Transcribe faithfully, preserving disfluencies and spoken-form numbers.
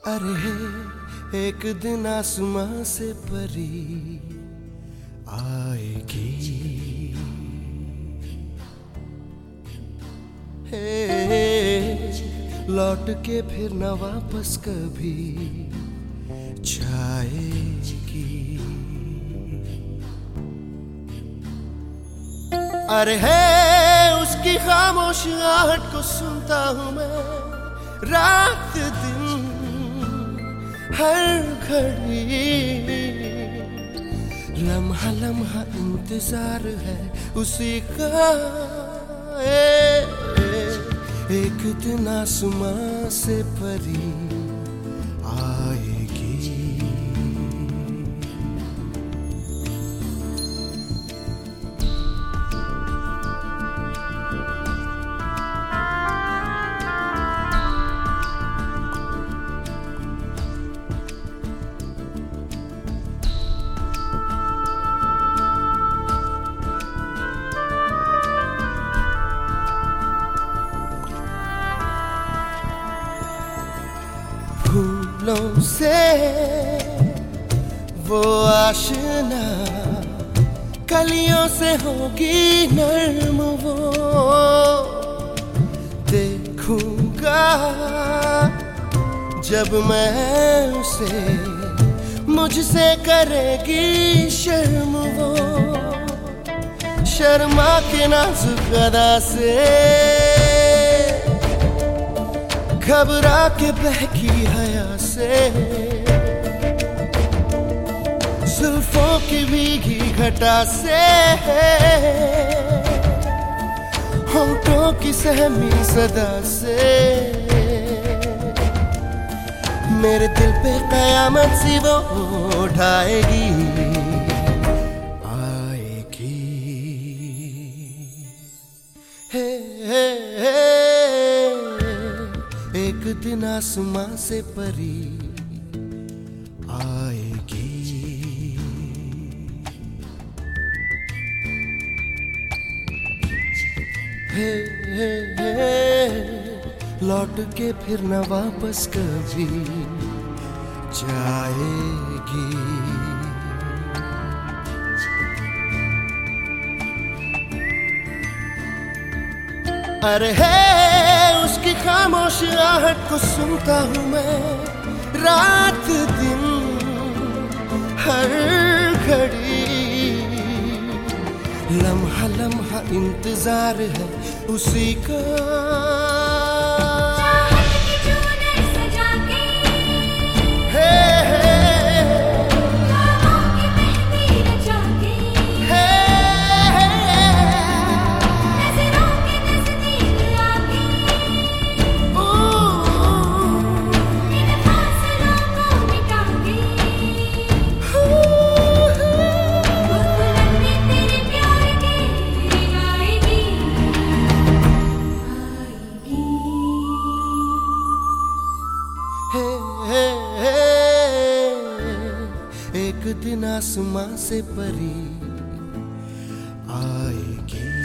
अरे एक दिन आसमां से परी आएगी, हे लौट के फिर न वापस कभी जाएगी। अरे है उसकी खामोश आहट को सुनता हूँ मैं रात दिन हर घड़ी, लम्हा लम्हा इंतजार है उसी का। ए, ए, एक दिन आसमां से परी आएगी। फूलों से वो आशना, कलियों से होगी नर्म वो, देखूंगा जब मैं उसे, मुझसे करेगी शर्म वो, शर्मा के नाजुक अदा से घबरा के बहकी हया से, जुल्फों की भीगी घटा से, होंठों की सहमी सदा से, मेरे दिल पे कयामत सी वो उठाएगी आएगी। हे, हे, हे एक दिन आसमां से परी आएगी। हे, हे, हे लौट के फिर न वापस कभी जाएगी। अरे है उसकी खामोश आहट को सुनता हूँ मैं रात दिन हर घड़ी, लम्हा लम्हा इंतजार है उसी का। एक दिन आसमां से परी आएगी।